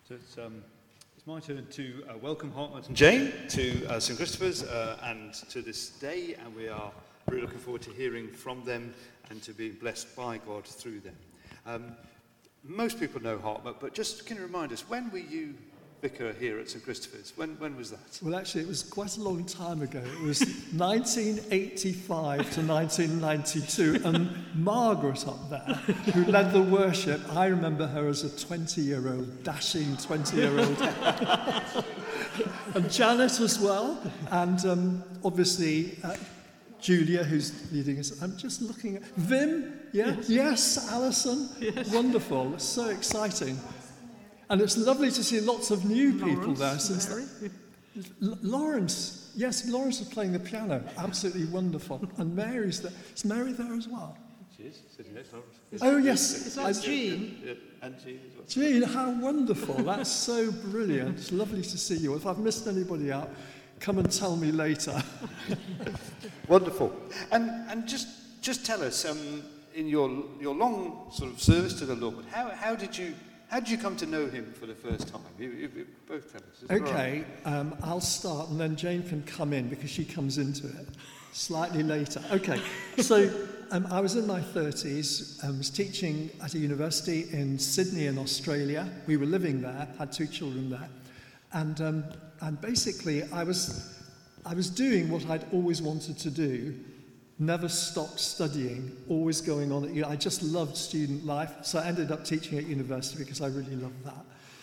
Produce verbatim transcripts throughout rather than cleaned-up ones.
So it's, um, it's my turn to uh, welcome Hartmut and Jane to uh, Saint Christopher's uh, and to this day, and we are really looking forward to hearing from them and to being blessed by God through them. Um, most people know Hartmut, but just can you remind us, when were you vicar here at Saint Christopher's? When when was that? Well, actually, it was quite a long time ago. It was nineteen eighty-five to nineteen ninety-two, and Margaret up there, who led the worship, I remember her as a twenty-year-old, dashing twenty-year-old. And Janet as well, and um, obviously uh, Julia, who's leading us. I'm just looking at Vim, yeah? Yes, yes Alison. Yes. Wonderful. It's so exciting. And it's lovely to see lots of new people Lawrence, there. Since Mary. L- Lawrence, yes, Lawrence is playing the piano. Absolutely wonderful. And Mary's there. Is Mary there as well? She is, sitting next to Lawrence. Oh, yes. Is that Jean? Yeah, and Jean as well. Jean, how wonderful. That's so brilliant. It's lovely to see you. If I've missed anybody out, come and tell me later. Wonderful. And and just just tell us, um, in your your long sort of service to the Lord, how how did you how did you come to know him for the first time? You, you, you both tell us. Okay, um, I'll start, and then Jane can come in because she comes into it slightly later. Okay, so um, I was in my thirties. I was teaching at a university in Sydney in Australia. We were living there, had two children there, and um, and basically I was I was doing what I'd always wanted to do. Never stopped studying, always going on. At, you know, I just loved student life, so I ended up teaching at university because I really loved that.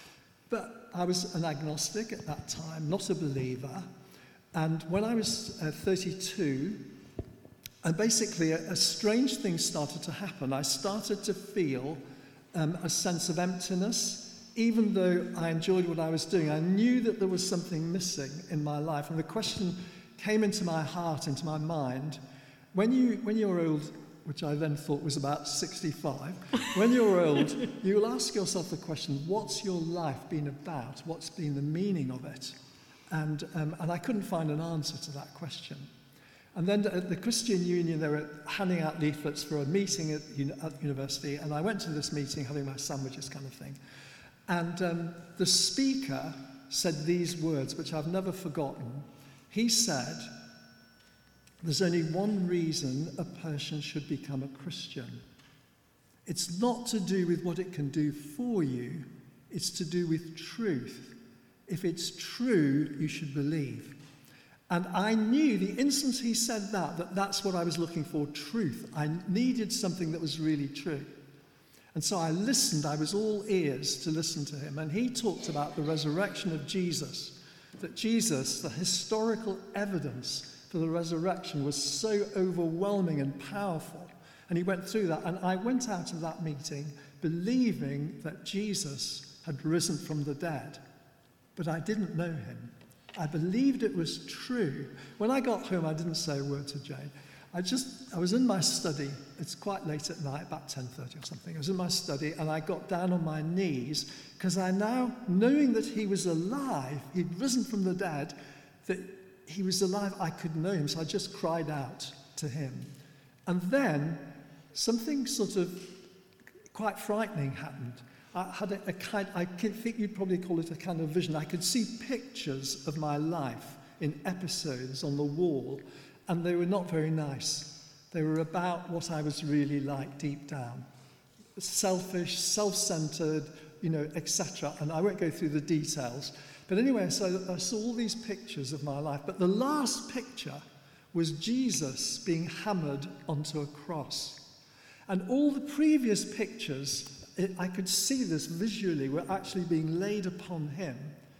But I was an agnostic at that time, not a believer. And when I was uh, thirty-two, and basically a, a strange thing started to happen. I started to feel um, a sense of emptiness. Even though I enjoyed what I was doing, I knew that there was something missing in my life. And the question came into my heart, into my mind, when, you, when you're old, which I then thought was about sixty-five, when you're old, you will ask yourself the question, what's your life been about? What's been the meaning of it? And, um, and I couldn't find an answer to that question. And then at the Christian Union, they were handing out leaflets for a meeting at, at university, and I went to this meeting having my sandwiches kind of thing. And um, the speaker said these words, which I've never forgotten. He said, there's only one reason a person should become a Christian. It's not to do with what it can do for you. It's to do with truth. If it's true, you should believe. And I knew the instant he said that, that that's what I was looking for, truth. I needed something that was really true. And so I listened, I was all ears to listen to him. And he talked about the resurrection of Jesus, that Jesus, the historical evidence for the resurrection was so overwhelming and powerful. And he went through that. And I went out of that meeting believing that Jesus had risen from the dead. But I didn't know him. I believed it was true. When I got home, I didn't say a word to Jane. I just, I was in my study. It's quite late at night, about ten thirty or something. I was in my study and I got down on my knees because I now, knowing that he was alive, he'd risen from the dead, that he was alive, I could know him. So I just cried out to him. And then something sort of quite frightening happened. I had a, a kind, I think you'd probably call it a kind of vision. I could see pictures of my life in episodes on the wall. And they were not very nice. They were about what I was really like deep down. Selfish, self-centered, you know, et cetera. And I won't go through the details. But anyway, so I saw all these pictures of my life. But the last picture was Jesus being hammered onto a cross. And all the previous pictures, it, I could see this visually, were actually being laid upon him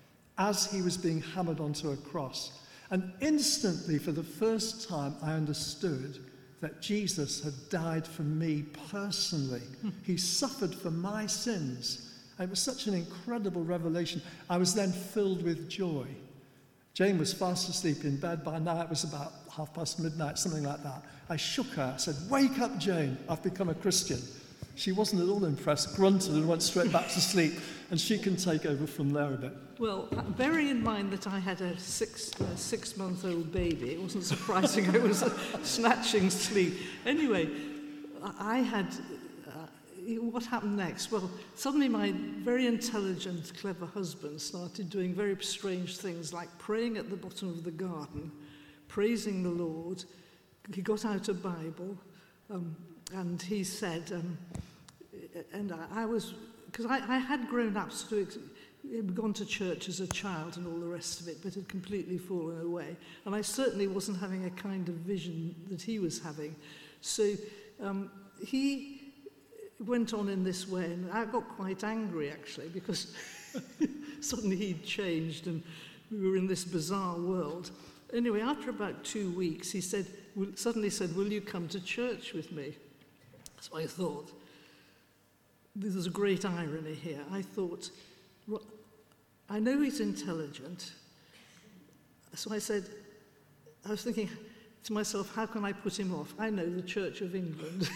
as he was being hammered onto a cross. And instantly, for the first time, I understood that Jesus had died for me personally. He suffered for my sins. It was such an incredible revelation. I was then filled with joy. Jane was fast asleep in bed. By now, it was about half past midnight, something like that. I shook her. I said, "Wake up, Jane. I've become a Christian." She wasn't at all impressed, grunted and went straight back to sleep. And she can take over from there a bit. Well, bearing in mind that I had a six, uh, six-month-old baby, it wasn't surprising I was uh, snatching sleep. Anyway, I had, uh, what happened next? Well, suddenly my very intelligent, clever husband started doing very strange things like praying at the bottom of the garden, praising the Lord. He got out a Bible, um, and he said, um, and I, I was, because I, I had grown up to ex- gone to church as a child and all the rest of it, but had completely fallen away. And I certainly wasn't having a kind of vision that he was having. So um, he went on in this way, and I got quite angry, actually, because suddenly he'd changed and we were in this bizarre world. Anyway, after about two weeks, he said, suddenly said, will you come to church with me? So I thought, there's a great irony here. I thought, well, I know he's intelligent. So I said, I was thinking to myself, how can I put him off? I know the Church of England.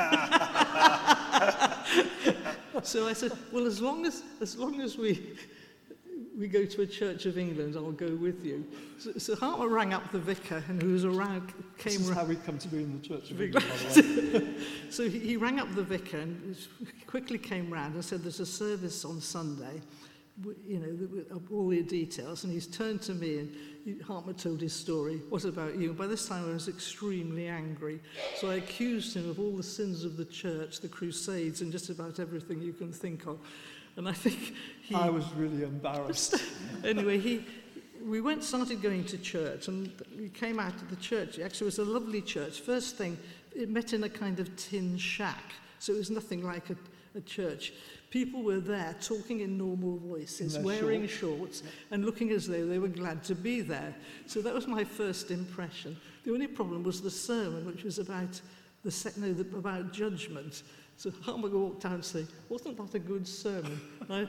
So I said, well, as long as as long as we we go to a Church of England, I'll go with you. So, so Hartmut rang up the vicar, and who was around, came. This is ra- how we come to be in the Church of England, by the way. So he, he rang up the vicar and quickly came round and said, there's a service on Sunday, you know, all the details. And he's turned to me, and he, Hartmut told his story. What about you? And by this time I was extremely angry. So I accused him of all the sins of the church, the Crusades, and just about everything you can think of. And I think he... I was really embarrassed. Anyway, he... We went, started going to church, and we came out of the church. Actually, it was a lovely church. First thing, it met in a kind of tin shack, so it was nothing like a, a church. People were there talking in normal voices, in wearing shorts, shorts, and looking as though they were glad to be there. So that was my first impression. The only problem was the sermon, which was about the sec- no, the, about judgment. So Hartmut walked out and said, wasn't that a good sermon? I,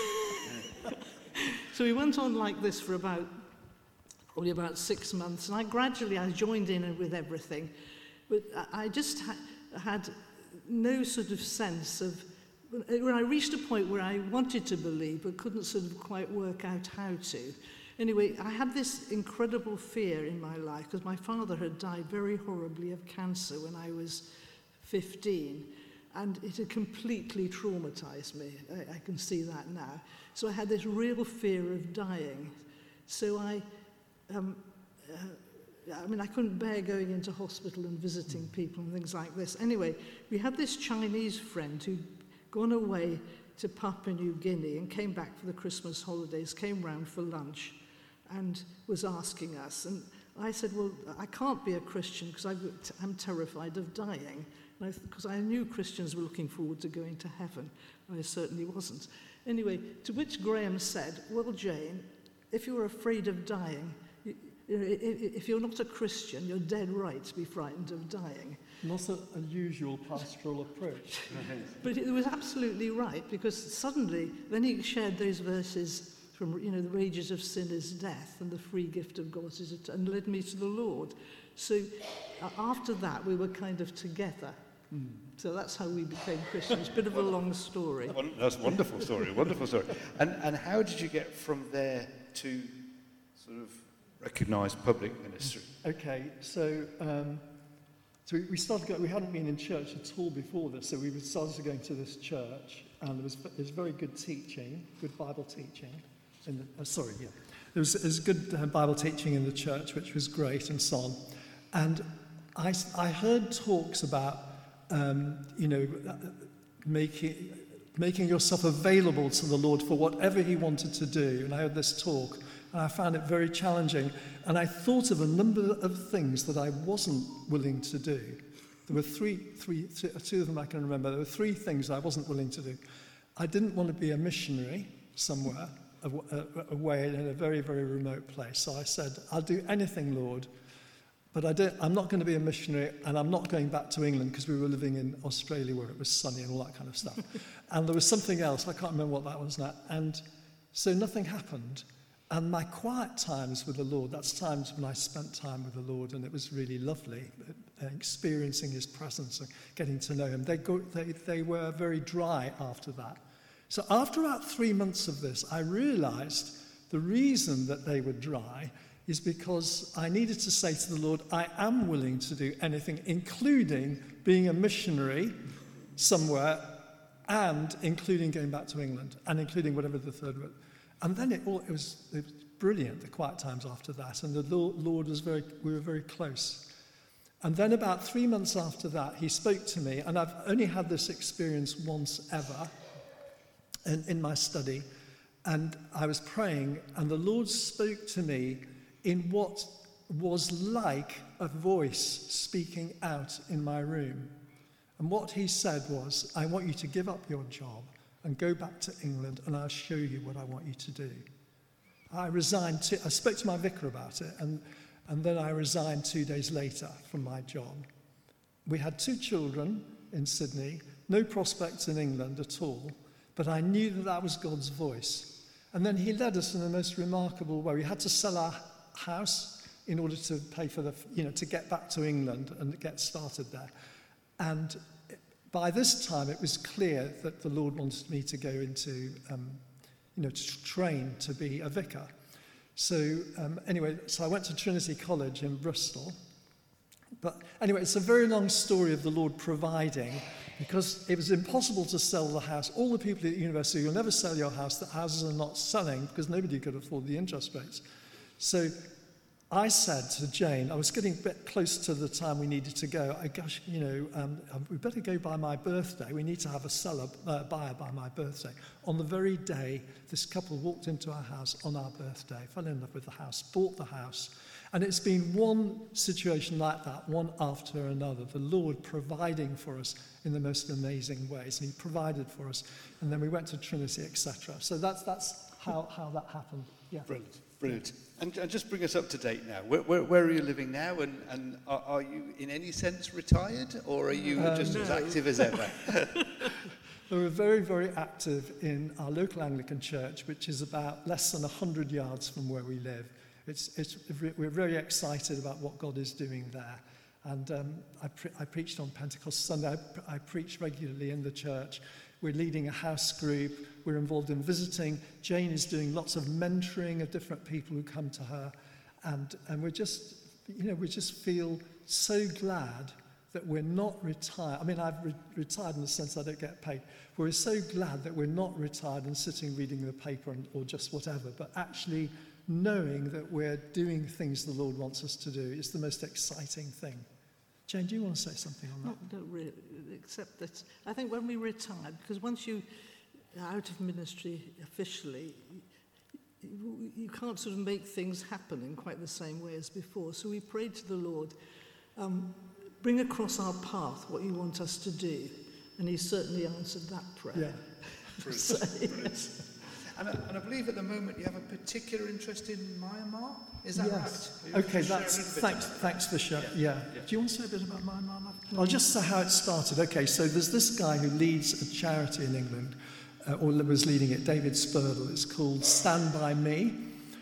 So we went on like this for about, probably about six months, and I gradually, I joined in with everything, but I just ha- had no sort of sense of, when I reached a point where I wanted to believe, but couldn't sort of quite work out how to. Anyway, I had this incredible fear in my life, because my father had died very horribly of cancer when I was fifteen, and it had completely traumatized me. I, I can see that now. So I had this real fear of dying. So I, um, uh, I mean, I couldn't bear going into hospital and visiting people and things like this. Anyway, we had this Chinese friend who'd gone away to Papua New Guinea and came back for the Christmas holidays, came round for lunch and was asking us. And I said, well, I can't be a Christian because I'm terrified of dying. Because I, I knew Christians were looking forward to going to heaven. And I certainly wasn't. Anyway, to which Graham said, well, Jane, if you're afraid of dying, you, if you're not a Christian, you're dead right to be frightened of dying. Not an unusual pastoral approach. But it was absolutely right, because suddenly, then he shared those verses from, you know, the wages of sin is death, and the free gift of God is it, and led me to the Lord. So uh, after that, we were kind of together. Mm. So that's how we became Christians. Bit of a long story. That's a wonderful story, wonderful story. And and how did you get from there to sort of recognised public ministry? Okay, so um, so we, we started. Go, we hadn't been in church at all before this, so we started going to this church, and there was there was very good teaching, good Bible teaching. In the, uh, sorry, yeah, there was, there was good uh, Bible teaching in the church, which was great, and so on. And I I heard talks about. Um, you know, making making yourself available to the Lord for whatever he wanted to do. And I heard this talk, and I found it very challenging. And I thought of a number of things that I wasn't willing to do. There were three, three, two of them I can remember. There were three things I wasn't willing to do. I didn't want to be a missionary somewhere, away in a very, very remote place. So I said, I'll do anything, Lord. But I don't, I'm not going to be a missionary, and I'm not going back to England, because we were living in Australia where it was sunny and all that kind of stuff. And there was something else, I can't remember what that was now. And so nothing happened. And my quiet times with the Lord, that's times when I spent time with the Lord, and it was really lovely, uh, experiencing his presence and getting to know him. They, go, they, they were very dry after that. So after about three months of this, I realized the reason that they were dry is because I needed to say to the Lord, I am willing to do anything, including being a missionary somewhere and including going back to England, and including whatever the third was. And then it all, it was, it was brilliant, the quiet times after that, and the Lord was very, we were very close. And then about three months after that, he spoke to me, and I've only had this experience once ever in, in my study, and I was praying, and the Lord spoke to me in what was like a voice speaking out in my room. And what he said was, I want you to give up your job and go back to England, and I'll show you what I want you to do. I resigned, to, I spoke to my vicar about it, and, and then I resigned two days later from my job. We had two children in Sydney, no prospects in England at all, but I knew that that was God's voice. And then he led us in the most remarkable way. We had to sell our house in order to pay for the, you know, to get back to England and get started there. And by this time, it was clear that the Lord wanted me to go into, um, you know, to train to be a vicar. So um, anyway, so I went to Trinity College in Bristol. But anyway, it's a very long story of the Lord providing, because it was impossible to sell the house. All the people at the university, you'll never sell your house. The houses are not selling because nobody could afford the interest rates. So I said to Jane, I was getting a bit close to the time we needed to go. I gosh, you know, um, we better go by my birthday. We need to have a seller, uh, buyer by my birthday. On the very day, this couple walked into our house on our birthday, fell in love with the house, bought the house. And it's been one situation like that, one after another, the Lord providing for us in the most amazing ways. And he provided for us. And then we went to Trinity, et cetera. So that's, that's how, how that happened. Yeah. Brilliant. Brilliant. And, and just bring us up to date now. Where, where, where are you living now? And, and are, are you in any sense retired, or are you um, just no. as active as ever? We're very, very active in our local Anglican church, which is about less than one hundred yards from where we live. It's, it's, we're very excited about what God is doing there. And um, I, pre- I preached on Pentecost Sunday. I, I preach regularly in the church. We're leading a house group. We're involved in visiting. Jane is doing lots of mentoring of different people who come to her. And, and we're just, you know, we just feel so glad that we're not retired. I mean, I've re- retired in the sense I don't get paid. We're so glad that we're not retired and sitting reading the paper and, or just whatever, but actually knowing that we're doing things the Lord wants us to do is the most exciting thing. Jane, do you want to say something on that? Not, not really, except that I think when we retired, because once you are out of ministry officially, you, you can't sort of make things happen in quite the same way as before. So we prayed to the Lord, um, bring across our path what you want us to do. And he certainly answered that prayer. Yeah. so, yes. And I, and I believe at the moment you have a particular interest in Myanmar. Is that yes. right? Okay, that's thanks. Thanks for sharing. Yeah. Yeah. yeah. Do you want to say a bit about Myanmar? No. I'll just say how it started. Okay, so there's this guy who leads a charity in England, uh, or was leading it, David Spurdle. It's called Stand By Me,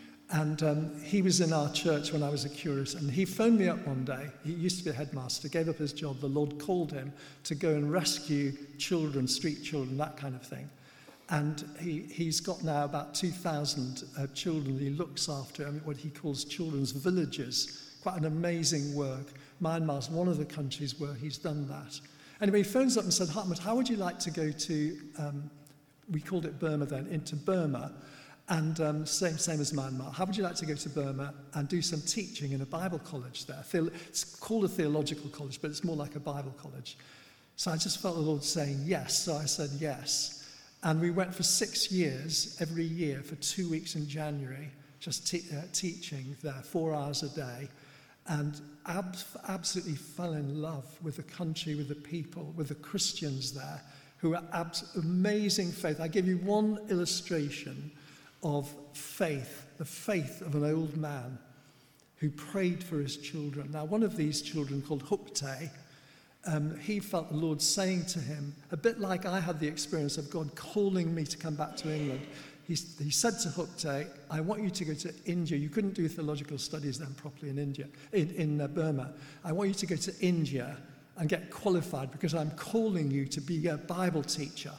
and um, he was in our church when I was a curate, and he phoned me up one day. He used to be a headmaster, gave up his job. The Lord called him to go and rescue children, street children, that kind of thing. And he, he's got now about two thousand uh, children he looks after, I mean, what he calls children's villages. Quite an amazing work. Myanmar's one of the countries where he's done that. Anyway, he phones up and said, Hartmut, how would you like to go to, um, we called it Burma then, into Burma, and um, same, same as Myanmar. How would you like to go to Burma and do some teaching in a Bible college there? It's called a theological college, but it's more like a Bible college. So I just felt the Lord saying yes, so I said yes. And we went for six years, every year, for two weeks in January, just te- uh, teaching there, four hours a day, and ab- absolutely fell in love with the country, with the people, with the Christians there, who are abs- amazing faith. I give you one illustration of faith, the faith of an old man who prayed for his children. Now, one of these children, called Huktae, Um, he felt the Lord saying to him, a bit like I had the experience of God calling me to come back to England. He, he said to Huktae, I want you to go to India. You couldn't do theological studies then properly in India, in, in uh, Burma. I want you to go to India and get qualified because I'm calling you to be a Bible teacher.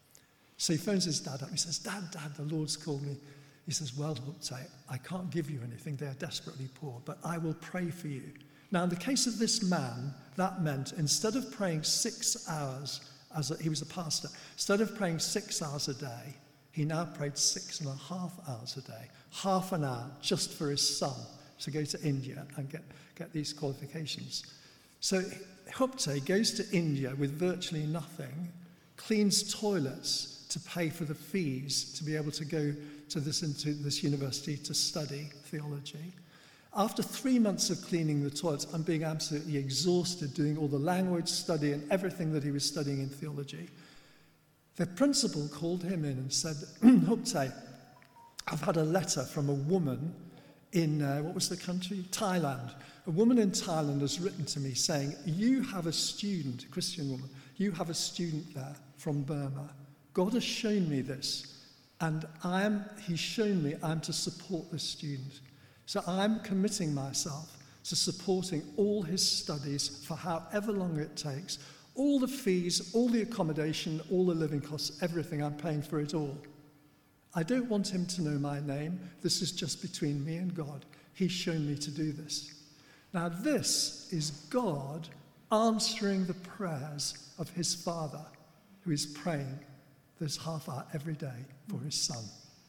So he phones his dad up. He says, Dad, Dad, the Lord's called me. He says, well, Huktae, I can't give you anything. They're desperately poor, but I will pray for you. Now, in the case of this man, that meant instead of praying six hours as a, he was a pastor. Instead of praying six hours a day, he now prayed six and a half hours a day, half an hour just for his son to go to India and get, get these qualifications. So Hupte goes to India with virtually nothing, cleans toilets to pay for the fees to be able to go to this, into this university to study theology. After three months of cleaning the toilets and being absolutely exhausted doing all the language study and everything that he was studying in theology, the principal called him in and said, Hupte, I've had a letter from a woman in, uh, what was the country? Thailand. A woman in Thailand has written to me saying, you have a student, a Christian woman, you have a student there from Burma. God has shown me this, and I am, he's shown me I'm to support this student. So I'm committing myself to supporting all his studies for however long it takes, all the fees, all the accommodation, all the living costs, everything, I'm paying for it all. I don't want him to know my name. This is just between me and God. He's shown me to do this. Now this is God answering the prayers of his father, who is praying this half hour every day for his son.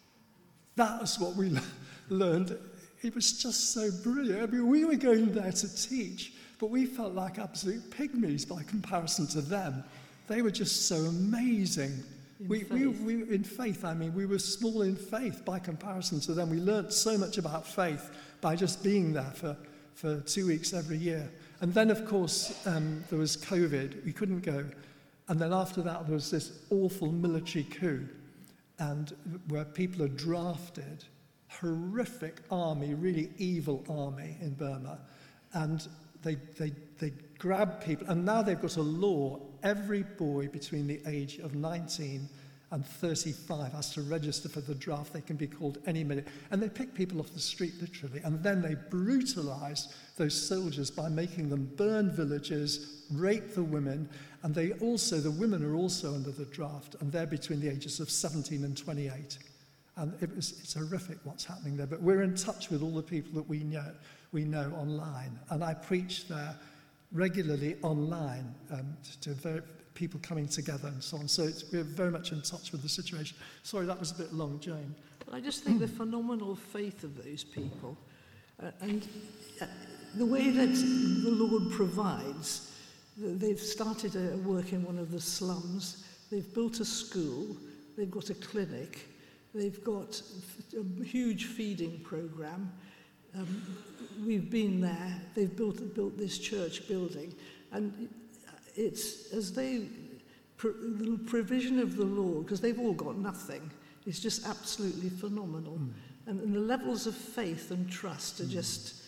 That was what we learned. It was just so brilliant. I mean, we were going there to teach, but we felt like absolute pygmies by comparison to them. They were just so amazing. In we, faith. we, we, in faith, I mean, we were small in faith by comparison to them. We learnt so much about faith by just being there for, for two weeks every year. And then, of course, um, there was COVID. We couldn't go. And then after that, there was this awful military coup, and where people are drafted, horrific army, really evil army in Burma, and they, they, they grab people, and now they've got a law, every boy between the age of nineteen and thirty-five has to register for the draft. They can be called any minute. And they pick people off the street, literally, and then they brutalize those soldiers by making them burn villages, rape the women, and they also, the women are also under the draft, and they're between the ages of seventeen and twenty-eight. And it was, it's horrific what's happening there. But we're in touch with all the people that we know, we know online. And I preach there regularly online um, to very, people coming together and so on. So it's, we're very much in touch with the situation. Sorry, that was a bit long, Jane. But I just think the phenomenal faith of those people uh, and uh, the way that the Lord provides. They've started a work in one of the slums. They've built a school. They've got a clinic. They've got a huge feeding program. Um, we've been there. They've built built this church building, and it's as they pro, the provision of the Lord, because they've all got nothing. It's just absolutely phenomenal, mm. and, and the levels of faith and trust are mm. just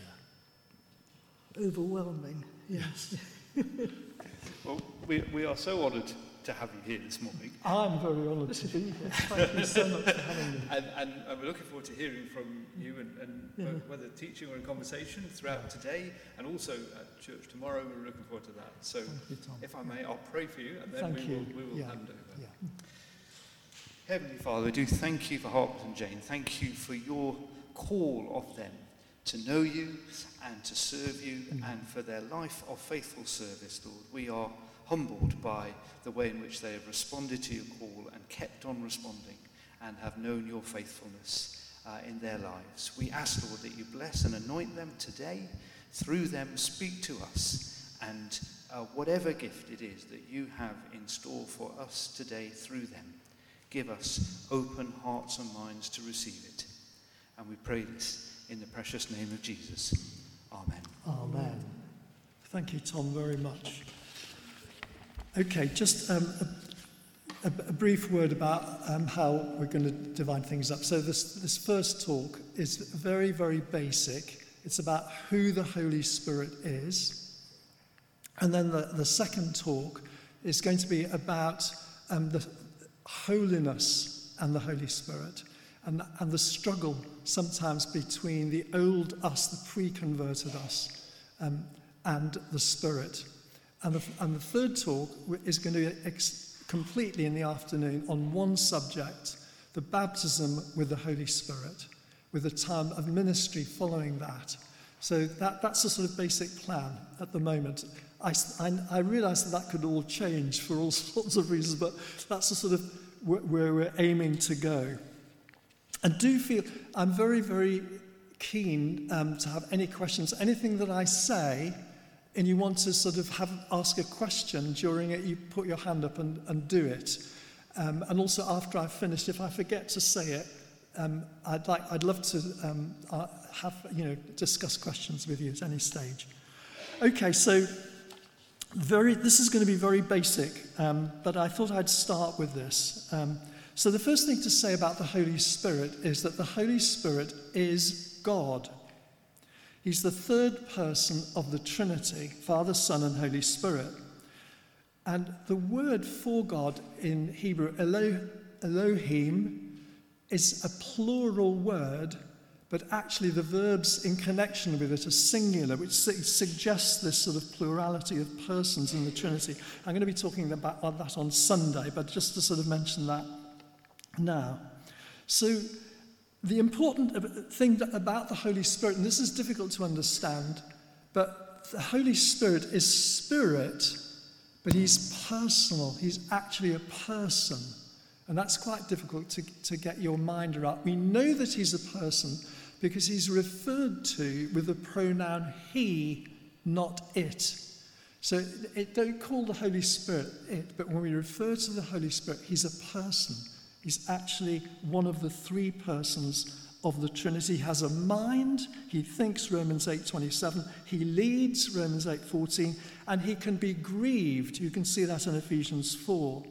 yeah. overwhelming. Yes. Well, we, we are so honoured to have you here this morning. I'm very honoured to be here. Thank you so much for having me. And, and, and we're looking forward to hearing from you, and, and Yeah. whether teaching or in conversation throughout today, and also at church tomorrow. We're looking forward to that. So, Thank you, Tom. if I may, I'll pray for you, and then Thank we you. will, we will Yeah. hand over. Yeah. Heavenly Father, we do thank you for Hartmut and Jane. Thank you for your call of them to know you and to serve you, mm. and for their life of faithful service, Lord. We are humbled by the way in which they have responded to your call and kept on responding and have known your faithfulness uh, in their lives. We ask, Lord, that you bless and anoint them today. Through them, speak to us, and uh, whatever gift it is that you have in store for us today through them, give us open hearts and minds to receive it. And we pray this in the precious name of Jesus. Amen. Amen. Thank you, Tom, very much. Okay, just um, a, a, a brief word about um, how we're going to divide things up. So this, this first talk is very, very basic. It's about who the Holy Spirit is. And then the, the second talk is going to be about um, the holiness and the Holy Spirit, and, and the struggle sometimes between the old us, the pre-converted us, um, and the Spirit. And the, and the third talk is going to be ex- completely in the afternoon on one subject, the baptism with the Holy Spirit, with a time of ministry following that. So that, that's the sort of basic plan at the moment. I, I, I realise that that could all change for all sorts of reasons, but that's the sort of where we're aiming to go. And do feel, I'm very, very keen um, to have any questions. Anything that I say, and you want to sort of have ask a question during it, you put your hand up and, and do it. Um, and also after I've finished, if I forget to say it, um, I'd like, I'd love to um, uh, have, you know, discuss questions with you at any stage. Okay, so very, this is going to be very basic, um, but I thought I'd start with this. Um, so the first thing to say about the Holy Spirit is that the Holy Spirit is God. He's the third person of the Trinity, Father, Son, and Holy Spirit. And the word for God in Hebrew, Elo, Elohim, is a plural word, but actually the verbs in connection with it are singular, which su- suggests this sort of plurality of persons in the Trinity. I'm going to be talking about that on Sunday, but just to sort of mention that now. So the important thing about the Holy Spirit, and this is difficult to understand, but the Holy Spirit is spirit, but he's personal. He's actually a person. And that's quite difficult to, to get your mind around. We know that he's a person because he's referred to with the pronoun he, not it. So it, don't call the Holy Spirit it, but when we refer to the Holy Spirit, he's a person. He's actually one of the three persons of the Trinity. He has a mind, he thinks, Romans eight twenty-seven, he leads, Romans eight fourteen, and he can be grieved. You can see that in Ephesians four.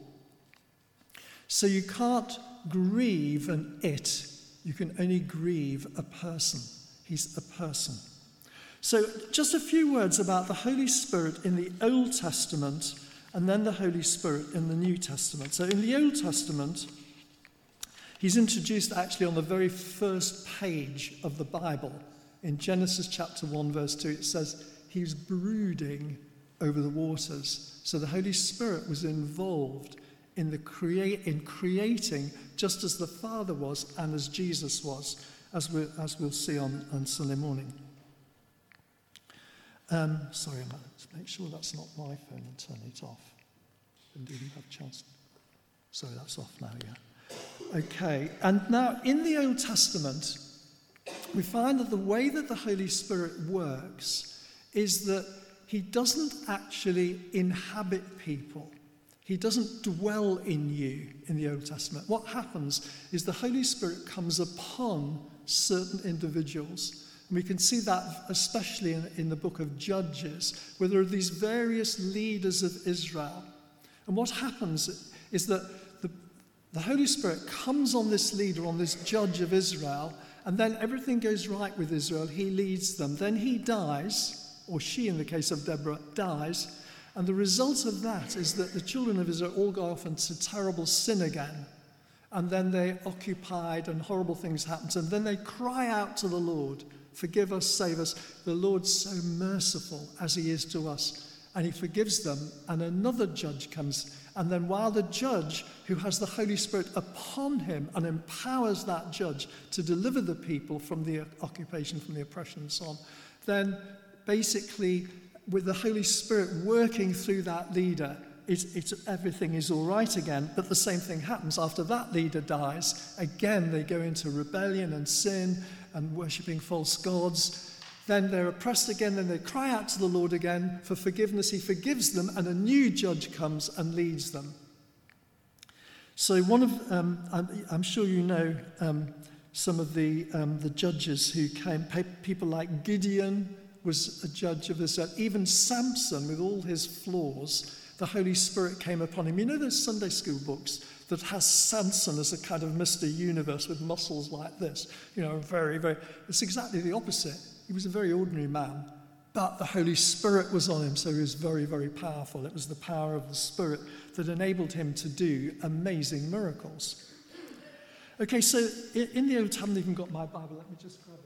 So you can't grieve an it, you can only grieve a person. He's a person. So just a few words about the Holy Spirit in the Old Testament and then the Holy Spirit in the New Testament. So in the Old Testament, he's introduced actually on the very first page of the Bible. In Genesis chapter one, verse two, it says, he's brooding over the waters. So the Holy Spirit was involved in the create in creating, just as the Father was and as Jesus was, as, we, as we'll see on, on Sunday morning. Um, sorry, I'm going to make sure that's not my phone and turn it off. Didn't even have a chance. Sorry, that's off now, yeah. Okay, and now in the Old Testament, we find that the way that the Holy Spirit works is that he doesn't actually inhabit people. He doesn't dwell in you in the Old Testament. What happens is the Holy Spirit comes upon certain individuals. And we can see that especially in, in the book of Judges, where there are these various leaders of Israel. And what happens is that the, the Holy Spirit comes on this leader, on this judge of Israel, and then everything goes right with Israel. He leads them. Then he dies, or she, in the case of Deborah, dies. And the result of that is that the children of Israel all go off into terrible sin again. And then they're occupied and horrible things happen. And then they cry out to the Lord, forgive us, save us. The Lord's so merciful as he is to us. And he forgives them. And another judge comes. And then while the judge, who has the Holy Spirit upon him and empowers that judge to deliver the people from the occupation, from the oppression and so on, then basically with the Holy Spirit working through that leader, it's, it's, everything is all right again. But the same thing happens after that leader dies. Again, they go into rebellion and sin and worshipping false gods. Then they're oppressed again. Then they cry out to the Lord again for forgiveness. He forgives them, and a new judge comes and leads them. So one of, um, I'm, I'm sure you know um, some of the, um, the judges who came, people like Gideon, was a judge of Israel. Even Samson, with all his flaws, the Holy Spirit came upon him. You know those Sunday school books that has Samson as a kind of Mister Universe with muscles like this? You know, very, very... It's exactly the opposite. He was a very ordinary man, but the Holy Spirit was on him, so he was very, very powerful. It was the power of the Spirit that enabled him to do amazing miracles. Okay, so in the Old Testament, I haven't even got my Bible. Let me just grab it.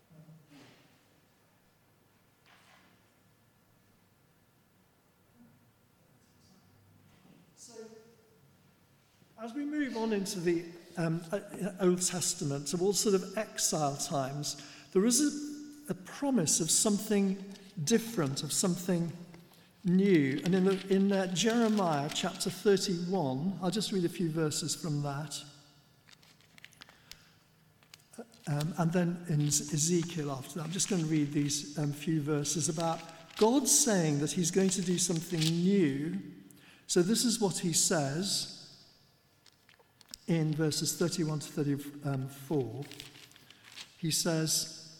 As we move on into the um, Old Testament, towards sort of exile times, there is a promise of something different, of something new. And in, the, in uh, Jeremiah chapter thirty-one, I'll just read a few verses from that. Um, and then in Ezekiel after that, I'm just going to read these um, few verses about God saying that he's going to do something new. So this is what he says in verses thirty-one to thirty-four. He says,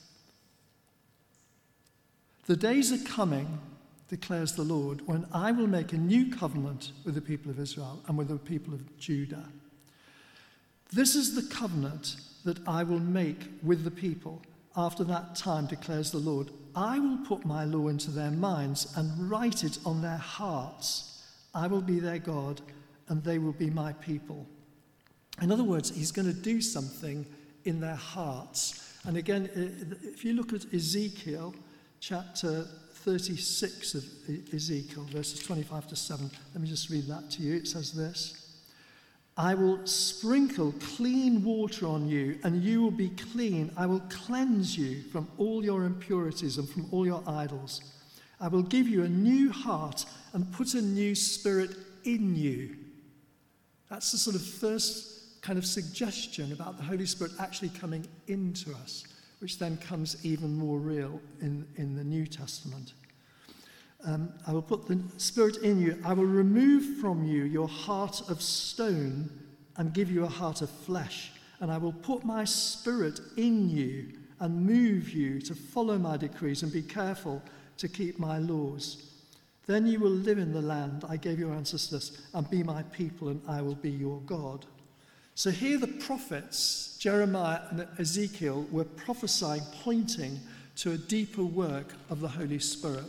"The days are coming, declares the Lord, when I will make a new covenant with the people of Israel and with the people of Judah. This is the covenant that I will make with the people after that time, declares the Lord. I will put my law into their minds and write it on their hearts. I will be their God, and they will be my people." In other words, he's going to do something in their hearts. And again, if you look at Ezekiel chapter thirty-six of Ezekiel, verses twenty-five to seven, let me just read that to you. It says this: "I will sprinkle clean water on you, and you will be clean. I will cleanse you from all your impurities and from all your idols. I will give you a new heart and put a new spirit in you." That's the sort of first kind of suggestion about the Holy Spirit actually coming into us, which then comes even more real in, in the New Testament. Um, "I will put the Spirit in you. I will remove from you your heart of stone and give you a heart of flesh. And I will put my Spirit in you and move you to follow my decrees and be careful to keep my laws. Then you will live in the land I gave your ancestors and be my people, and I will be your God." So here the prophets, Jeremiah and Ezekiel, were prophesying, pointing to a deeper work of the Holy Spirit.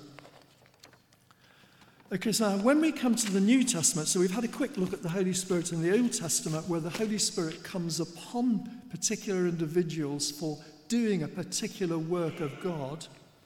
Okay, so when we come to the New Testament, so we've had a quick look at the Holy Spirit in the Old Testament, where the Holy Spirit comes upon particular individuals for doing a particular work of God.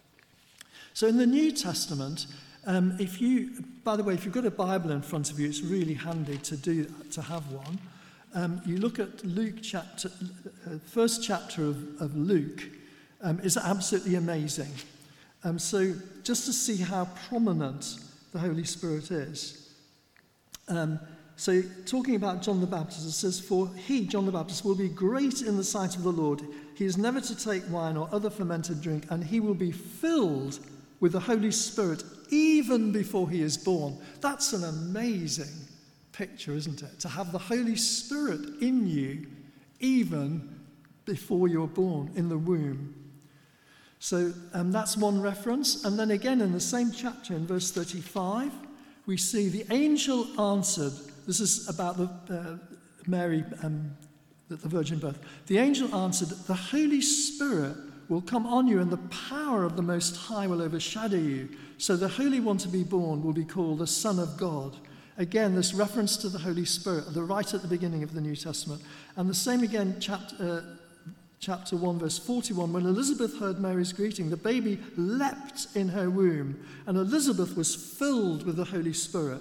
So in the New Testament, um, if you, by the way, if you've got a Bible in front of you, it's really handy to do to have one. Um, you look at Luke chapter, uh, first chapter of, of Luke, um, is absolutely amazing. Um, so just to see how prominent the Holy Spirit is. Um, so talking about John the Baptist, it says, "For he, John the Baptist, will be great in the sight of the Lord. He is never to take wine or other fermented drink, and he will be filled with the Holy Spirit even before he is born." That's an amazing picture, isn't it? To have the Holy Spirit in you even before you're born, in the womb. So um, that's one reference. And then again in the same chapter, in verse thirty-five, we see the angel answered. This is about the uh, Mary, um, the, the virgin birth. "The angel answered, the Holy Spirit will come on you, and the power of the Most High will overshadow you. So the Holy One to be born will be called the Son of God." Again, this reference to the Holy Spirit, right at the beginning of the New Testament. And the same again, chapter, uh, chapter one, verse forty-one, "When Elizabeth heard Mary's greeting, the baby leapt in her womb, and Elizabeth was filled with the Holy Spirit."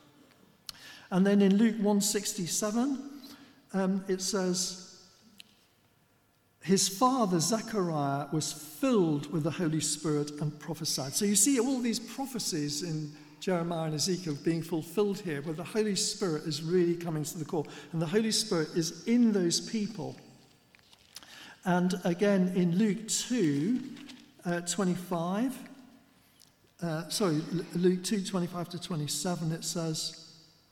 And then in Luke one sixty-seven, um, it says, "His father Zechariah was filled with the Holy Spirit and prophesied." So you see all these prophecies in Jeremiah and Ezekiel being fulfilled here, where the Holy Spirit is really coming to the core. And the Holy Spirit is in those people. And again, in Luke two, uh, twenty-five, uh, sorry, Luke two, twenty-five to twenty-seven, it says,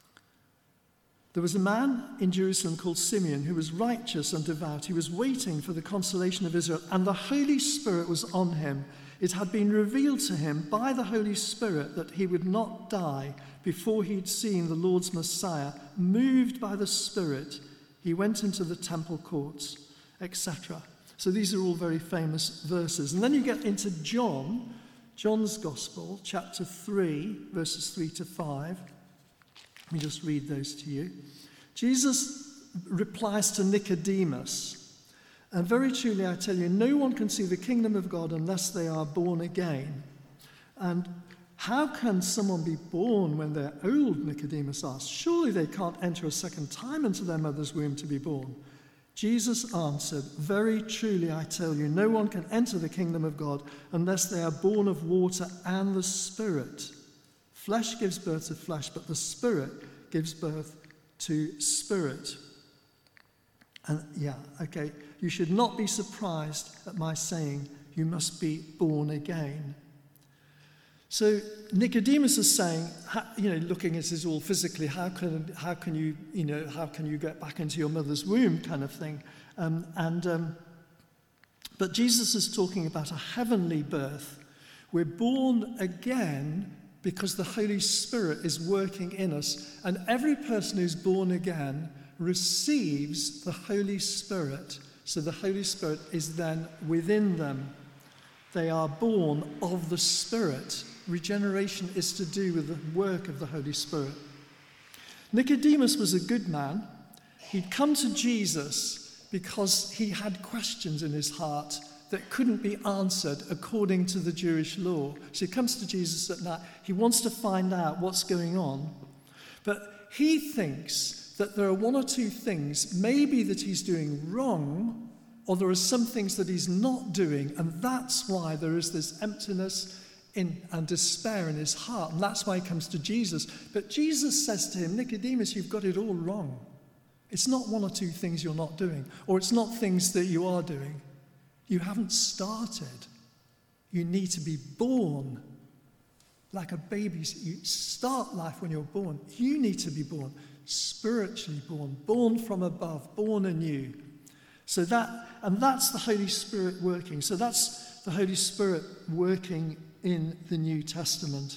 "There was a man in Jerusalem called Simeon who was righteous and devout. He was waiting for the consolation of Israel, and the Holy Spirit was on him. It had been revealed to him by the Holy Spirit that he would not die before he'd seen the Lord's Messiah. Moved by the Spirit, he went into the temple courts," et cetera. So these are all very famous verses. And then you get into John, John's Gospel, chapter three, verses three to five. Let me just read those to you. Jesus replies to Nicodemus, "And very truly I tell you, no one can see the kingdom of God unless they are born again." And "How can someone be born when they're old?" Nicodemus asked. "Surely they can't enter a second time into their mother's womb to be born." Jesus answered, "Very truly I tell you, no one can enter the kingdom of God unless they are born of water and the Spirit. Flesh gives birth to flesh, but the Spirit gives birth to spirit." And yeah, okay, you should not be surprised at my saying you must be born again. So Nicodemus is saying, you know, looking at this all physically, how can how can you, you know, how can you get back into your mother's womb, kind of thing, um, and um, but Jesus is talking about a heavenly birth. We're born again because the Holy Spirit is working in us, and every person who's born again receives the Holy Spirit. So the Holy Spirit is then within them. They are born of the Spirit. Regeneration is to do with the work of the Holy Spirit. Nicodemus was a good man. He'd come to Jesus because he had questions in his heart that couldn't be answered according to the Jewish law. So he comes to Jesus at night. He wants to find out what's going on. But he thinks that there are one or two things, maybe that he's doing wrong, or there are some things that he's not doing, and that's why there is this emptiness in, and despair in his heart, and that's why he comes to Jesus. But Jesus says to him, "Nicodemus, you've got it all wrong. It's not one or two things you're not doing, or it's not things that you are doing. You haven't started. You need to be born like a baby. You start life when you're born. You need to be born, spiritually born, born from above, born anew." So that, and that's the Holy Spirit working. So that's the Holy Spirit working in the New Testament.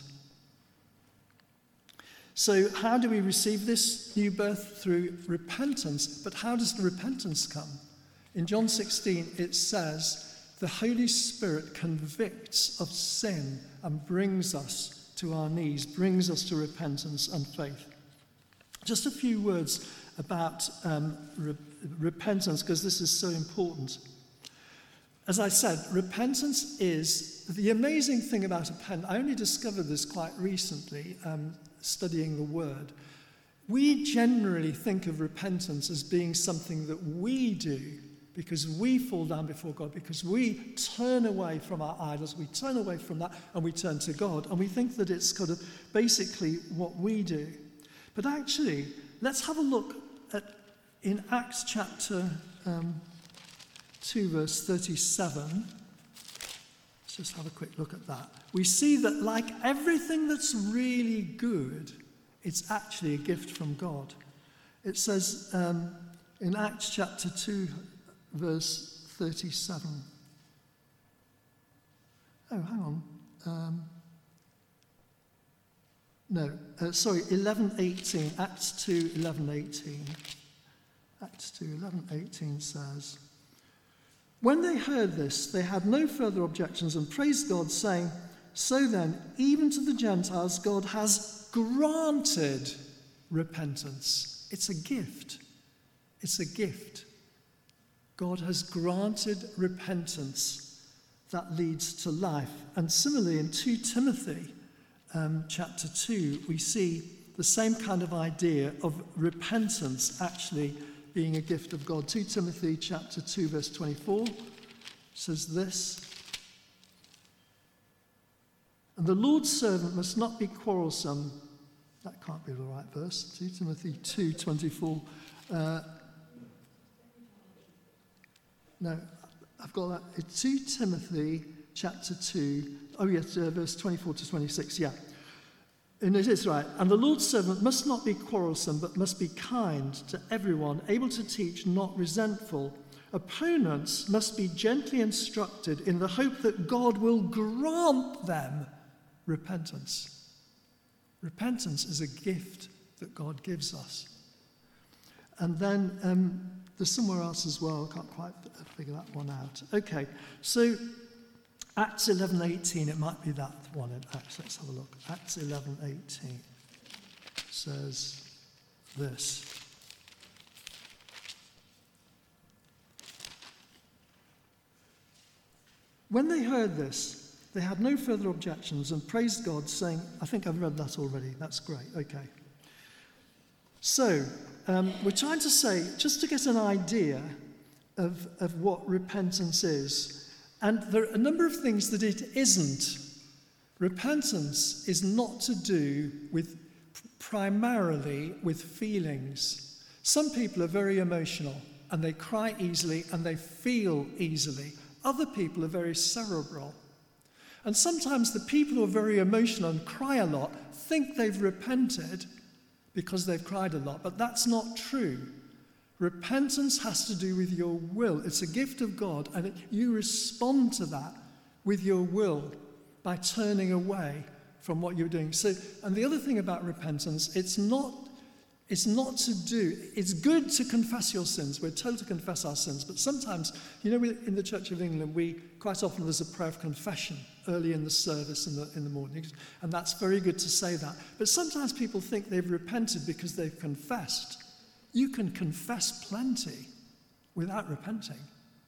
So how do we receive this new birth? Through repentance. But how does the repentance come? In John sixteen, it says, the Holy Spirit convicts of sin and brings us to our knees, brings us to repentance and faith. Just a few words about um, re- repentance, because this is so important. As I said, repentance is the amazing thing about repentance. I only discovered this quite recently, um, studying the Word. We generally think of repentance as being something that we do because we fall down before God, because we turn away from our idols, we turn away from that, and we turn to God. And we think that it's kind of basically what we do. But actually, let's have a look at in Acts chapter um, two, verse thirty-seven. Let's just have a quick look at that. We see that like everything that's really good, it's actually a gift from God. It says um, in Acts chapter two, verse thirty-seven. Oh, hang on. Um, no, uh, sorry, eleven eighteen. Acts two, eleven eighteen. Acts two, eleven eighteen says, "When they heard this, they had no further objections and praised God, saying, 'So then, even to the Gentiles, God has granted repentance.'" It's a gift. It's a gift. God has granted repentance that leads to life. And similarly, in Second Timothy um, chapter two, we see the same kind of idea of repentance actually being a gift of God. Second Timothy chapter two, verse twenty-four says this, "And the Lord's servant must not be quarrelsome." That can't be the right verse. Second Timothy two, twenty-four. Uh, no, I've got that. It's Second Timothy chapter two. Oh yes, uh, verse twenty-four to twenty-six, yeah. And it is right. "And the Lord's servant must not be quarrelsome, but must be kind to everyone, able to teach, not resentful. Opponents must be gently instructed in the hope that God will grant them repentance." Repentance is a gift that God gives us. And then um, there's somewhere else as well. I can't quite figure that one out. Okay, so Acts eleven eighteen, it might be that one in Acts. Let's have a look. Acts eleven eighteen says this. "When they heard this, they had no further objections and praised God, saying," I think I've read that already. That's great. Okay. So, um, we're trying to say, just to get an idea of, of what repentance is. And there are a number of things that it isn't. Repentance is not to do with primarily with feelings. Some people are very emotional and they cry easily and they feel easily. Other people are very cerebral. And sometimes the people who are very emotional and cry a lot think they've repented because they've cried a lot, but that's not true. Repentance has to do with your will. It's a gift of God, and it, you respond to that with your will by turning away from what you're doing. So, and the other thing about repentance, it's not, it's not to do, it's good to confess your sins. We're told to confess our sins, but sometimes, you know, we, in the Church of England, we quite often there's a prayer of confession early in the service in the, in the morning, and that's very good to say that. But sometimes people think they've repented because they've confessed. You can confess plenty without repenting.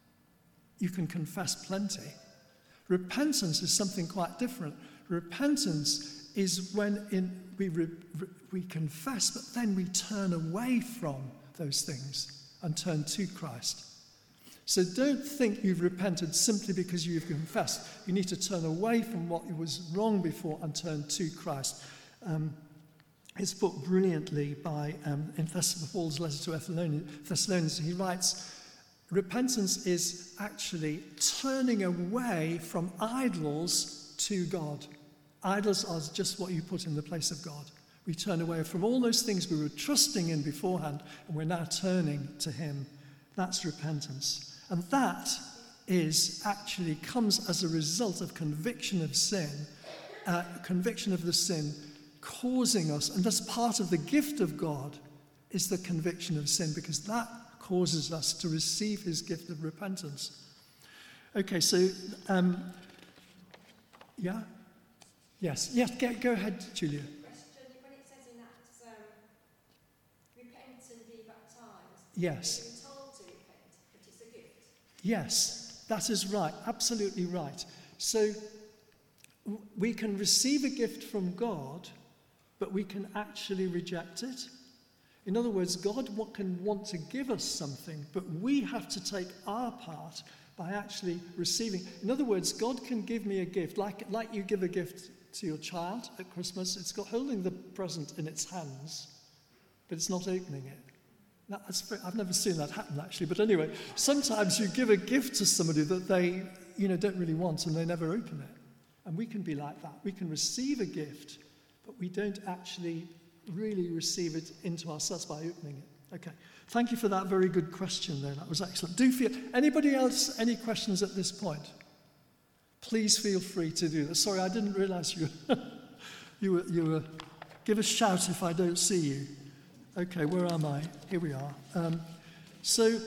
You can confess plenty. Repentance is something quite different. Repentance is when in, we, re, we confess, but then we turn away from those things and turn to Christ. So don't think you've repented simply because you've confessed. You need to turn away from what was wrong before and turn to Christ. Um, It's put brilliantly by, um, in Paul's letter to Thessalonians, he writes, repentance is actually turning away from idols to God. Idols are just what you put in the place of God. We turn away from all those things we were trusting in beforehand, and we're now turning to him. That's repentance. And that is actually comes as a result of conviction of sin, uh, conviction of the sin, causing us, and that's part of the gift of God, is the conviction of sin, because that causes us to receive his gift of repentance. Okay, so, um, yeah? Yes, yes, go, go ahead, Julia. Question, when it says in Acts, um, repent and be baptised, yes. You're told to repent, but it's a gift. Yes, that is right, absolutely right. So, w- we can receive a gift from God, but we can actually reject it. In other words, God can want to give us something, but we have to take our part by actually receiving. In other words, God can give me a gift, like, like you give a gift to your child at Christmas. It's got holding the present in its hands, but it's not opening it. Now, that's very, I've never seen that happen, actually. But anyway, sometimes you give a gift to somebody that they, you know, don't really want, and they never open it. And we can be like that. We can receive a gift, but we don't actually really receive it into ourselves by opening it. Okay, thank you for that very good question there. That was excellent. Do feel, anybody else, any questions at this point? Please feel free to do that. Sorry, I didn't realize you, you, were, you were, give a shout if I don't see you. Okay, where am I? Here we are. Um, so,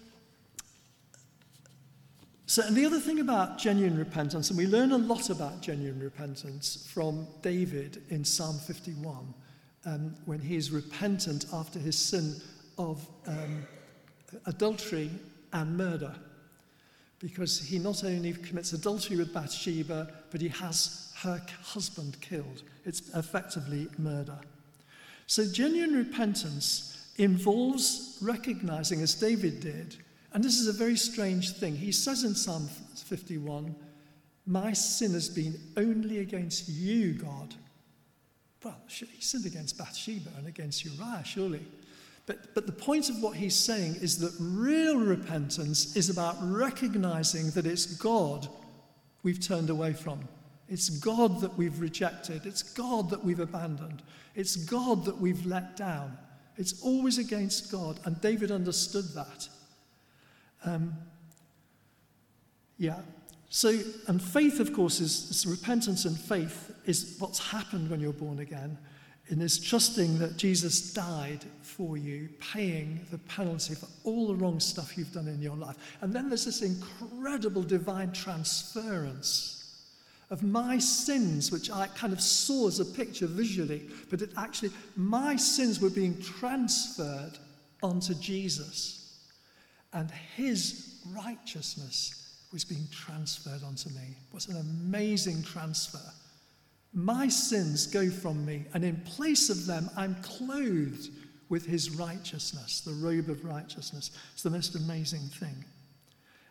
So, and the other thing about genuine repentance, and we learn a lot about genuine repentance from David in Psalm fifty-one, um, when he's repentant after his sin of um, adultery and murder. Because he not only commits adultery with Bathsheba, but he has her husband killed. It's effectively murder. So genuine repentance involves recognizing, as David did, and this is a very strange thing. He says in Psalm fifty-one, my sin has been only against you, God. Well, he sinned against Bathsheba and against Uriah, surely. But, but the point of what he's saying is that real repentance is about recognizing that it's God we've turned away from. It's God that we've rejected. It's God that we've abandoned. It's God that we've let down. It's always against God, and David understood that. Um, yeah. So, and faith, of course, is, is repentance and faith is what's happened when you're born again, and is trusting that Jesus died for you, paying the penalty for all the wrong stuff you've done in your life. And then there's this incredible divine transference of my sins, which I kind of saw as a picture visually, but it actually, my sins were being transferred onto Jesus. And his righteousness was being transferred onto me. It was an amazing transfer. My sins go from me, and in place of them, I'm clothed with his righteousness, the robe of righteousness. It's the most amazing thing.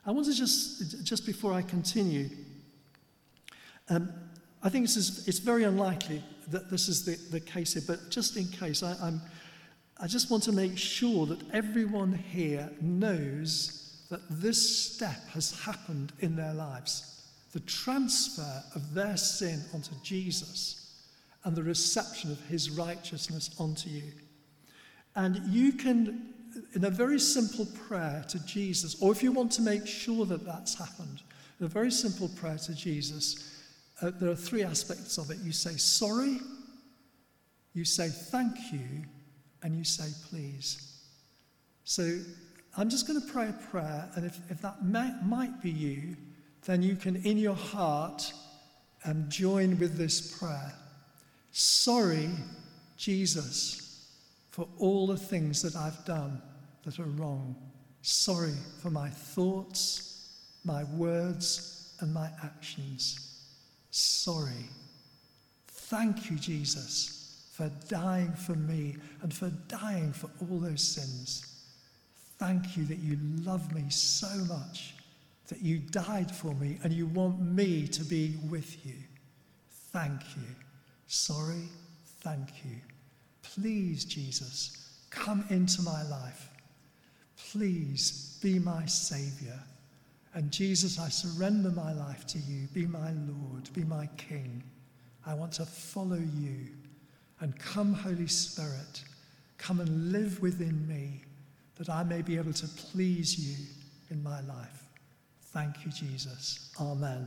I want to just, just before I continue, um, I think this is, it's very unlikely that this is the, the case here, but just in case, I, I'm, I just want to make sure that everyone here knows that this step has happened in their lives. The transfer of their sin onto Jesus and the reception of his righteousness onto you. And you can, in a very simple prayer to Jesus, or if you want to make sure that that's happened, in a very simple prayer to Jesus, uh, there are three aspects of it. You say sorry, you say thank you, and you say please. So I'm just going to pray a prayer, and if, if that may, might be you, then you can, in your heart, um, join with this prayer. Sorry, Jesus, for all the things that I've done that are wrong. Sorry for my thoughts, my words, and my actions. Sorry. Thank you, Jesus, for dying for me and for dying for all those sins. Thank you that you love me so much, that you died for me and you want me to be with you. Thank you. Sorry, thank you. Please, Jesus, come into my life. Please be my Saviour. And Jesus, I surrender my life to you. Be my Lord, be my King. I want to follow you. And come, Holy Spirit, come and live within me, that I may be able to please you in my life. Thank you, Jesus. Amen.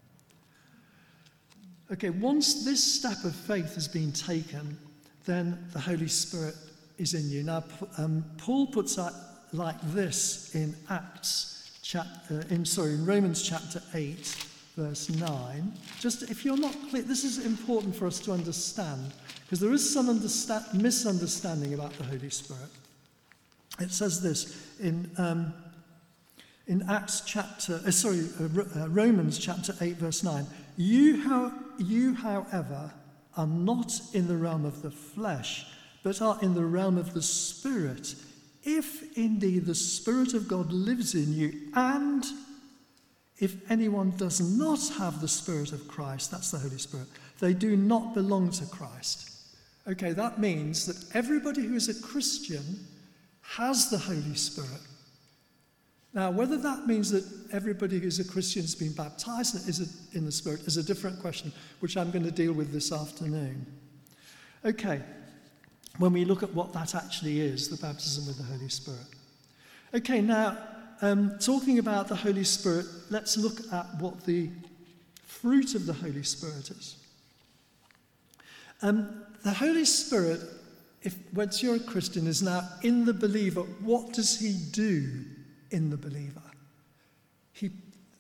Okay, once this step of faith has been taken, then the Holy Spirit is in you. Now, um, Paul puts that like this in Acts, chapter, in sorry, in Romans chapter eight, verse nine. Just if you're not clear, this is important for us to understand, because there is some understand, misunderstanding about the Holy Spirit. It says this in um, in Acts chapter, uh, sorry, uh, Romans chapter eight, verse nine. You, how, you, however, are not in the realm of the flesh, but are in the realm of the Spirit, if indeed the Spirit of God lives in you. And if anyone does not have the Spirit of Christ, that's the Holy Spirit, they do not belong to Christ. Okay, that means that everybody who is a Christian has the Holy Spirit. Now, whether that means that everybody who's a Christian has been baptized in the Spirit is a different question, which I'm going to deal with this afternoon. Okay, when we look at what that actually is, the baptism with the Holy Spirit. Okay, now, um, talking about the Holy Spirit, let's look at what the fruit of the Holy Spirit is. Um, the Holy Spirit, if once you're a Christian, is now in the believer. What does he do in the believer? He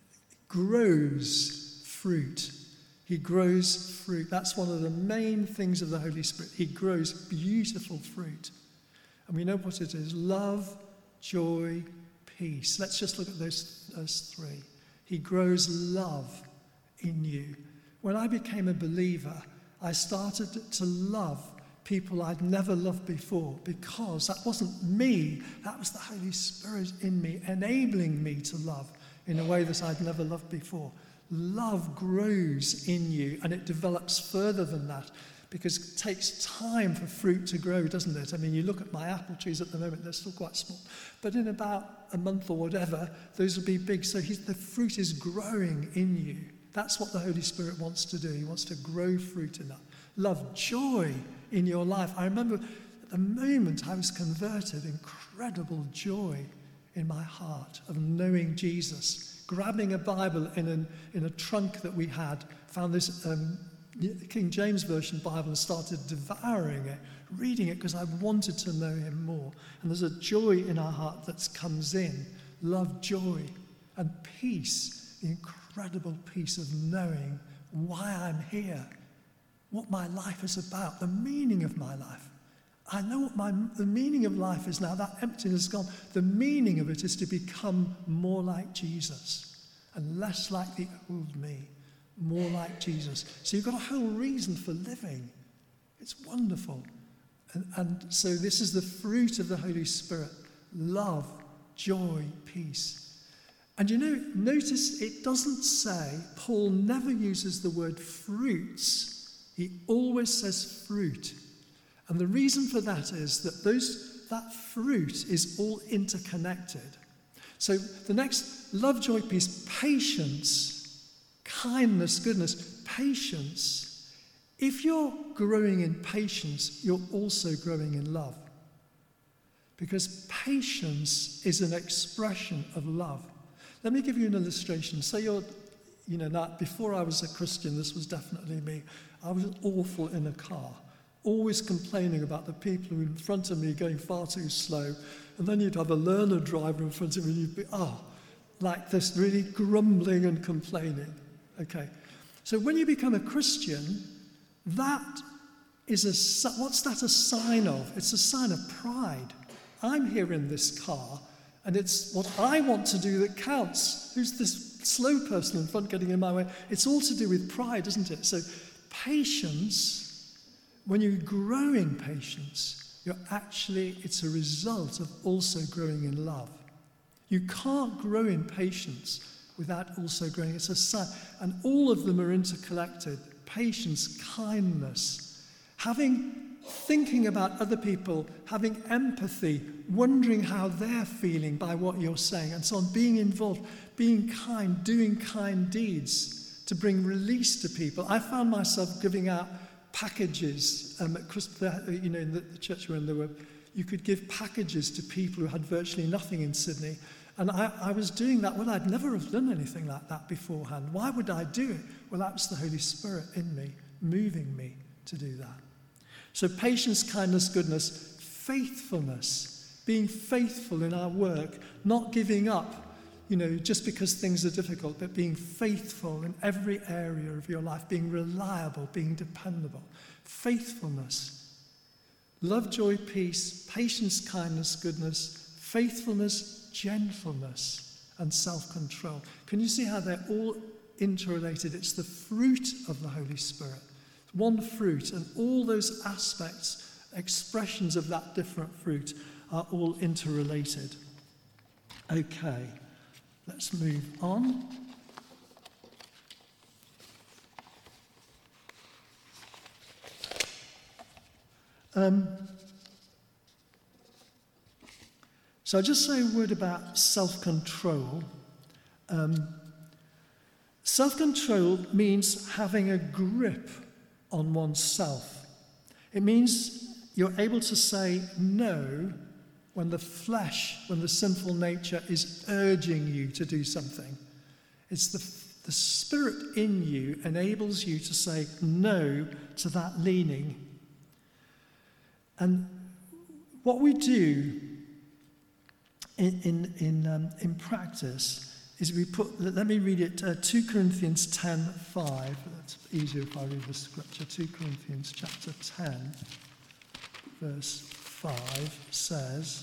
grows fruit. He grows fruit. That's one of the main things of the Holy Spirit. He grows beautiful fruit. And we know what it is: love, joy, peace. Let's just look at those, those three. He grows love in you. When I became a believer, I started to love people I'd never loved before, because that wasn't me, that was the Holy Spirit in me, enabling me to love in a way that I'd never loved before. Love grows in you, and it develops further than that, because it takes time for fruit to grow, doesn't it? I mean, you look at my apple trees at the moment, they're still quite small, but in about a month or whatever, those will be big. So he's, the fruit is growing in you. That's what the Holy Spirit wants to do. He wants to grow fruit in that. Love, joy in your life. I remember at the moment I was converted, incredible joy in my heart of knowing Jesus. Grabbing a Bible in, an, in a trunk that we had, found this um, King James Version Bible and started devouring it, reading it because I wanted to know him more. And there's a joy in our heart that comes in. Love, joy, and peace, the incredible peace of knowing why I'm here, what my life is about, the meaning of my life. I know what my, the meaning of life is now. That emptiness is gone. The meaning of it is to become more like Jesus and less like the old me, more like Jesus. So you've got a whole reason for living. It's wonderful. And, and so this is the fruit of the Holy Spirit: love, joy, peace. And you know, notice it doesn't say, Paul never uses the word fruits. He always says fruit. And the reason for that is that those that fruit is all interconnected. So the next love, joy, peace, patience, kindness, goodness, patience. If you're growing in patience, you're also growing in love. Because patience is an expression of love. Let me give you an illustration. Say you're, you know, that before I was a Christian, this was definitely me. I was awful in a car, always complaining about the people who were in front of me going far too slow. And then you'd have a learner driver in front of you and you'd be, oh, like this, really grumbling and complaining. Okay. So when you become a Christian, that is a, what's that a sign of? It's a sign of pride. I'm here in this car, and it's what I want to do that counts. Who's this slow person in front getting in my way? It's all to do with pride, isn't it? So patience, when you grow in patience, you're actually, it's a result of also growing in love. You can't grow in patience without also growing. It's a sign. And all of them are interconnected. Patience, kindness, having thinking about other people, having empathy, wondering how they're feeling by what you're saying, and so on, being involved, being kind, doing kind deeds to bring release to people. I found myself giving out packages um, at Christmas, you know, in the, the church when there were, you could give packages to people who had virtually nothing in Sydney. And I, I was doing that. Well, I'd never have done anything like that beforehand. Why would I do it? Well, that was the Holy Spirit in me, moving me to do that. So patience, kindness, goodness, faithfulness, being faithful in our work, not giving up, you know, just because things are difficult, but being faithful in every area of your life, being reliable, being dependable. Faithfulness. Love, joy, peace, patience, kindness, goodness, faithfulness, gentleness, and self-control. Can you see how they're all interrelated? It's the fruit of the Holy Spirit. One fruit, and all those aspects, expressions of that different fruit are all interrelated. Okay, let's move on. Um, so I'll just say a word about self-control. Um, self-control means having a grip on oneself. It means you're able to say no when the flesh, when the sinful nature is urging you to do something. It's the, the Spirit in you enables you to say no to that leaning. And what we do in, in, in, um, in practice is we put, let me read it, uh, two Corinthians ten five. That's easier if I read the scripture. two Corinthians chapter ten, verse five says,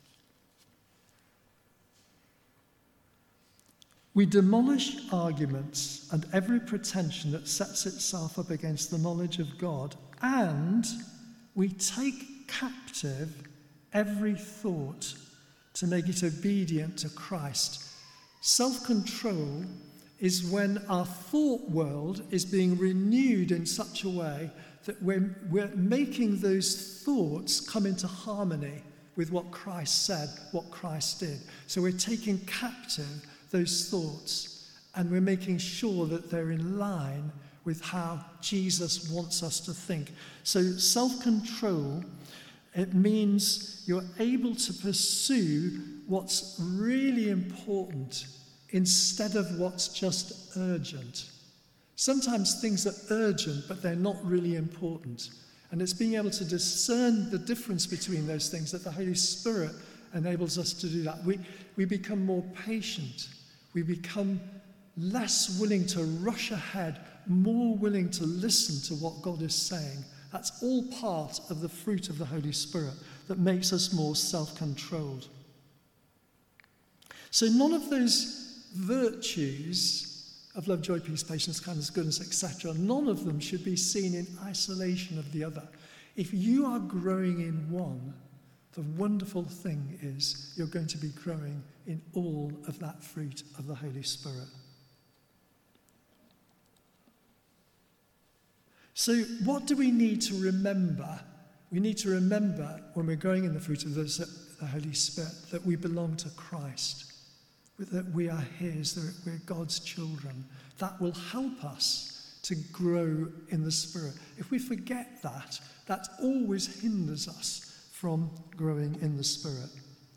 "We demolish arguments and every pretension that sets itself up against the knowledge of God, and we take captive every thought to make it obedient to Christ." Self-control is when our thought world is being renewed in such a way that we're, we're making those thoughts come into harmony with what Christ said, what Christ did. So we're taking captive those thoughts and we're making sure that they're in line with how Jesus wants us to think. So self-control, it means you're able to pursue what's really important instead of what's just urgent. Sometimes things are urgent, but they're not really important. And it's being able to discern the difference between those things that the Holy Spirit enables us to do that. We, we become more patient. We become less willing to rush ahead, more willing to listen to what God is saying. That's all part of the fruit of the Holy Spirit that makes us more self-controlled. So none of those virtues of love, joy, peace, patience, kindness, goodness, et cetera, none of them should be seen in isolation of the other. If you are growing in one, the wonderful thing is you're going to be growing in all of that fruit of the Holy Spirit. So what do we need to remember? We need to remember when we're growing in the fruit of the Holy Spirit that we belong to Christ, that we are his, that we're God's children. That will help us to grow in the Spirit. If we forget that, that always hinders us from growing in the Spirit.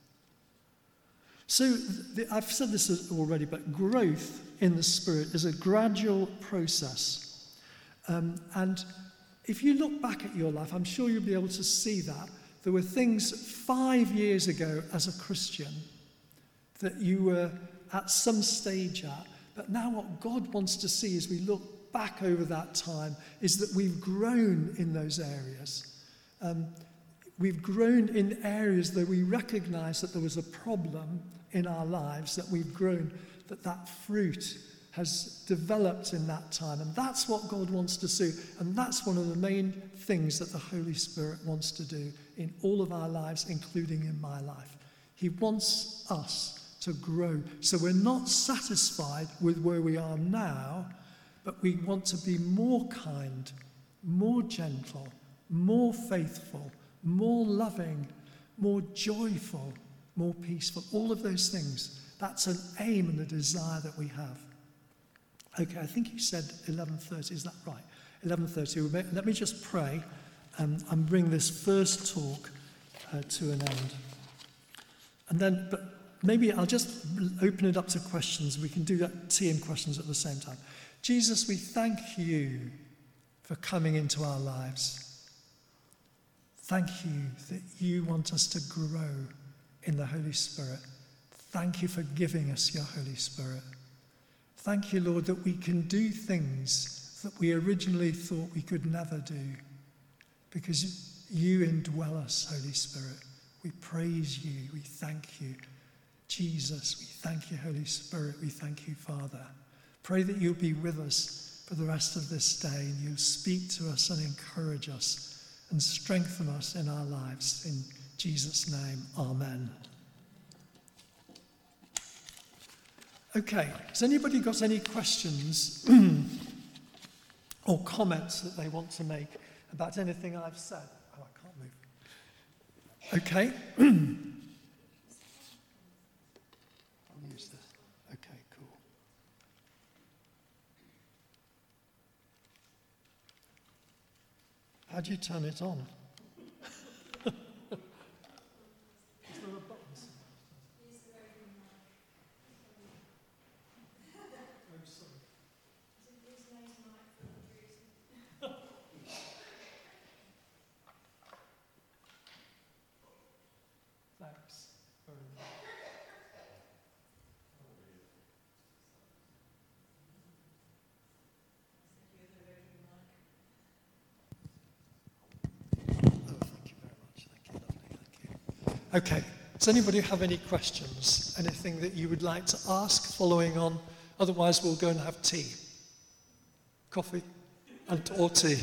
So the, I've said this already, but growth in the Spirit is a gradual process. Um, and if you look back at your life, I'm sure you'll be able to see that. There were things five years ago as a Christian that you were at some stage at, but now what God wants to see as we look back over that time is that we've grown in those areas. Um, we've grown in areas that we recognize that there was a problem in our lives, that we've grown, that that fruit has developed in that time. And that's what God wants to see. And that's one of the main things that the Holy Spirit wants to do in all of our lives, including in my life. He wants us to grow. So we're not satisfied with where we are now, but we want to be more kind, more gentle, more faithful, more loving, more joyful, more peaceful. All of those things. That's an aim and a desire that we have. Okay, I think you said eleven thirty, is that right? eleven thirty. Let me just pray um, and bring this first talk uh, to an end. And then, but maybe I'll just open it up to questions. We can do that, tea and questions at the same time. Jesus, we thank you for coming into our lives. Thank you that you want us to grow in the Holy Spirit. Thank you for giving us your Holy Spirit. Thank you, Lord, that we can do things that we originally thought we could never do because you indwell us, Holy Spirit. We praise you. We thank you. Jesus, we thank you, Holy Spirit. We thank you, Father. Pray that you'll be with us for the rest of this day and you'll speak to us and encourage us and strengthen us in our lives. In Jesus' name, amen. Okay, has anybody got any questions or comments that they want to make about anything I've said? Oh, I can't move. Okay. I'll use this. Okay, cool. How do you turn it on? Okay, does anybody have any questions? Anything that you would like to ask following on? Otherwise, we'll go and have tea. Coffee and or tea.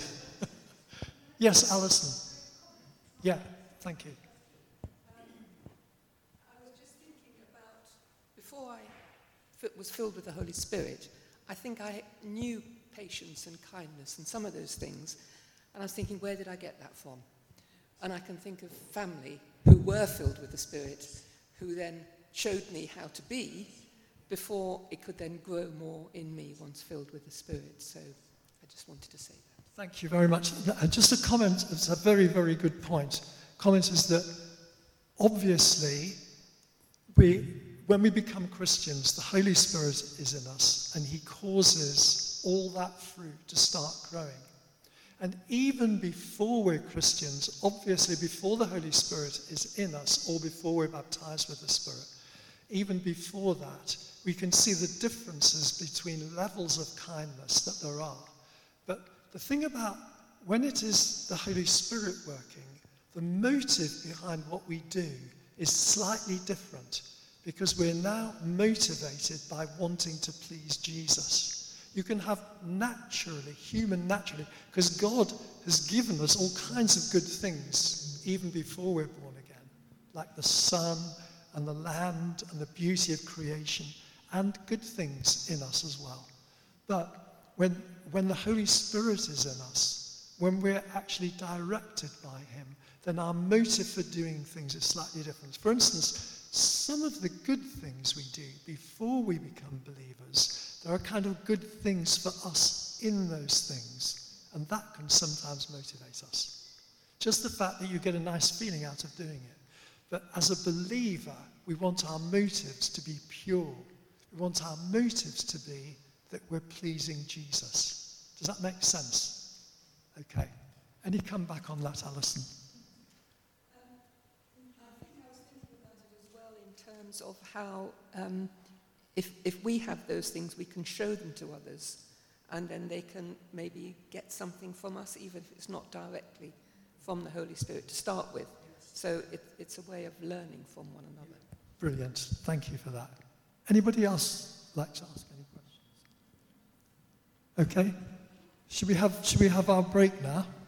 Yes, Alison. Yeah, thank you. Um, I was just thinking about, before I was filled with the Holy Spirit, I think I knew patience and kindness and some of those things. And I was thinking, where did I get that from? And I can think of family who were filled with the Spirit, who then showed me how to be before it could then grow more in me once filled with the Spirit. So I just wanted to say that. Thank you very much. Just a comment, it's a very, very good point. Comment is that obviously we, when we become Christians, the Holy Spirit is in us and he causes all that fruit to start growing. And even before we're Christians, obviously before the Holy Spirit is in us or before we're baptized with the Spirit, even before that, we can see the differences between levels of kindness that there are. But the thing about when it is the Holy Spirit working, the motive behind what we do is slightly different because we're now motivated by wanting to please Jesus. You can have naturally, human naturally, because God has given us all kinds of good things even before we're born again. like the sun and the land and the beauty of creation, and good things in us as well. But when, when the Holy Spirit is in us, when we're actually directed by him, then our motive for doing things is slightly different. For instance, some of the good things we do before we become believers, there are kind of good things for us in those things, and that can sometimes motivate us. Just the fact that you get a nice feeling out of doing it. But as a believer, we want our motives to be pure. We want our motives to be that we're pleasing Jesus. Does that make sense? Okay. Any comeback on that, Alison? Um, I think I was thinking about it as well in terms of how um, if, if we have those things, we can show them to others, and then they can maybe get something from us, even if it's not directly from the Holy Spirit to start with. So it, it's a way of learning from one another. Brilliant. Thank you for that. Anybody else like to ask any questions? Okay. Should we have, should we have our break now?